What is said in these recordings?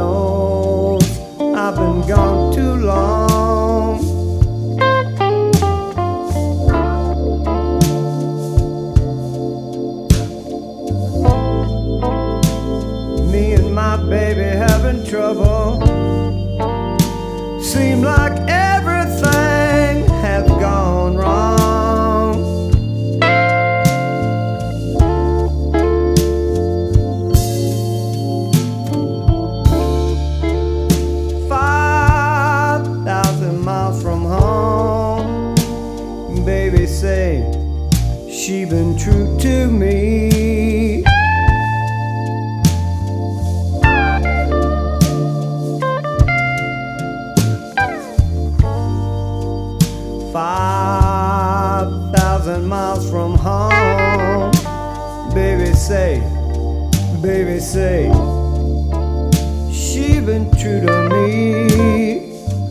knows I've been gone too long. Me and my baby having trouble. Seem like everything has gone wrong. 5,000 miles from home. Baby say she been true to me. 5,000 miles from home. Baby say, she been true to me.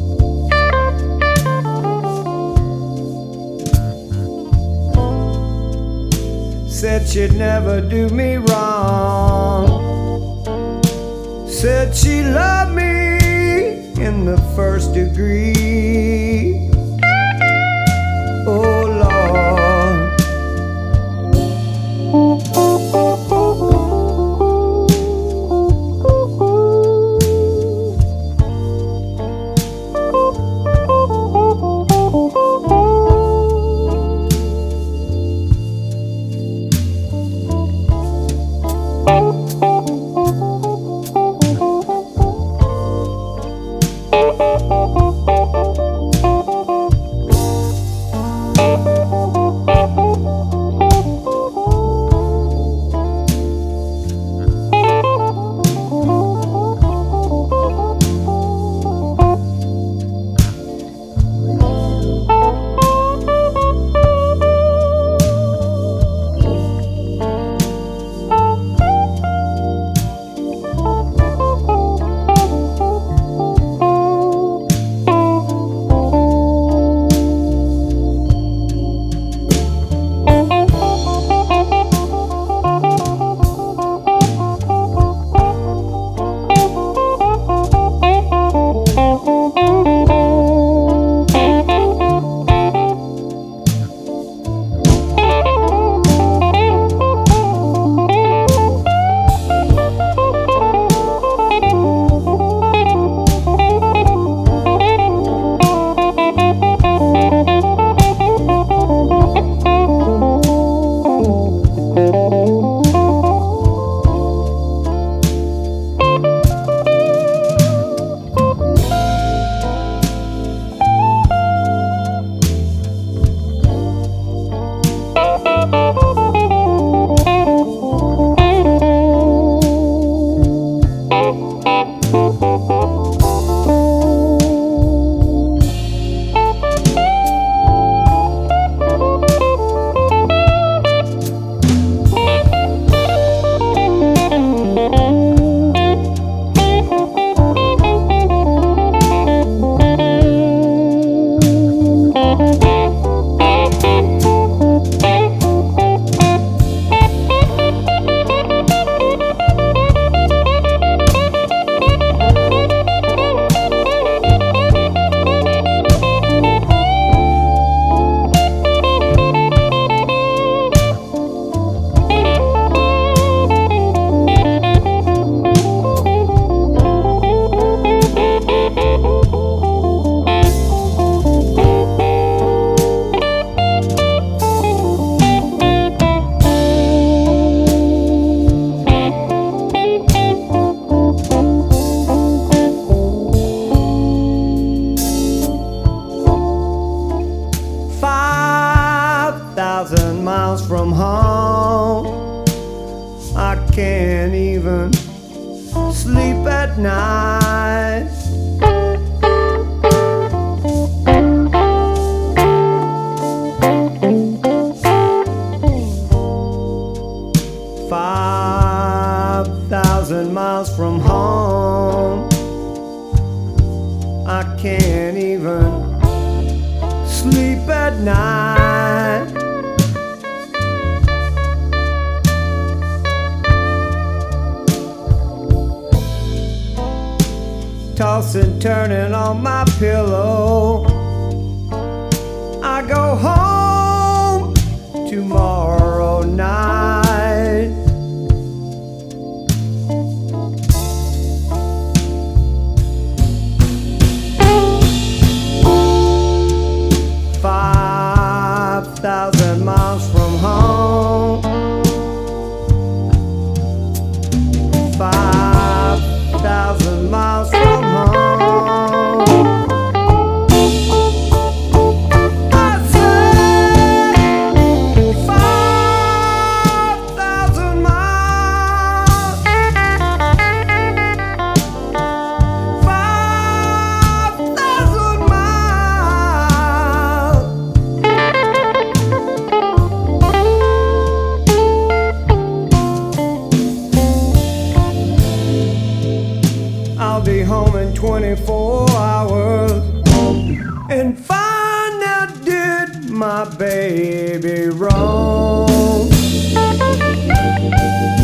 Said she'd never do me wrong. Said she loved me in the first degree. Oh Lord, miles from home. I can't even sleep at night. $5,000 from home. I can't even sleep at night. tossing, turning on my pillow. I go home tomorrow night. $5,000 from home. 5,000 miles from home. I said 5,000 miles. 5,000 miles. I'll be home in 24 hours and find out, did my baby wrong?